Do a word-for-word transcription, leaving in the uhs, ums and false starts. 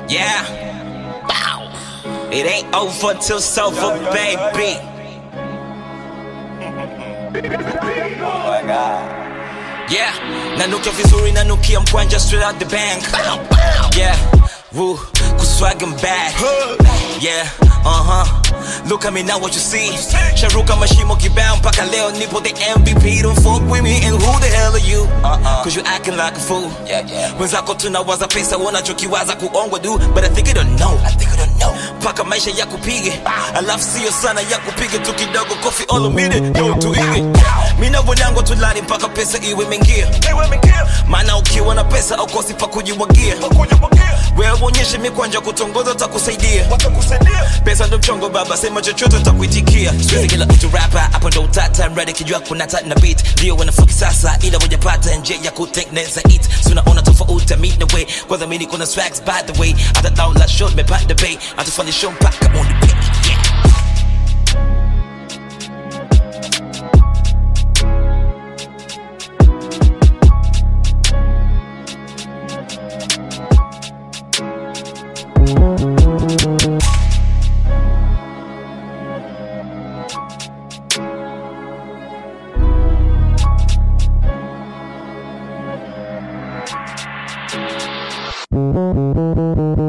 Yeah. Wow. It ain't over till it's over, baby. Oh my God. Yeah. Nanukia vizuri, nanukia mkwanja straight out the bank. Yeah. Woo. Kuswag and bad. Yeah. Uh-huh. Look at me now, what you see? Sharuka mashimo kibao mpaka leo nipo the M V P. Don't fuck with me, and who the hell are you? Uh-uh. Cause you acting like a fool. Yeah, yeah. Wenzako tunawaza pesa, wanachokiwaza kuongwa du. But I think you don't know. I think you don't know. Paka maisha ya kupige, alafu siyo sana ya kupige tu kidogo kofi all of mine, yo tuige. Mina wanangu tulali mpaka pesa iwe mengia. Maana ukiwa na pesa au kosi pa kujiwagia. Wewe uonyeshe mikwanja kutongoza takusaidia. Pesa ndo mchongo baba, sema chochote takuitikia. Siwezi kila mtu rapper, hapa ndo utata. Ready kijua kuna tat na beat. Ndio wanafuki sasa, ila wajapata nje ya kutengeneza it. So unaona tofauti meet the way. Kwanza mimi niko na swags by the way. Hata down la short me back the bay. Atufanye show mpaka on the beat. Yeah. Thank you.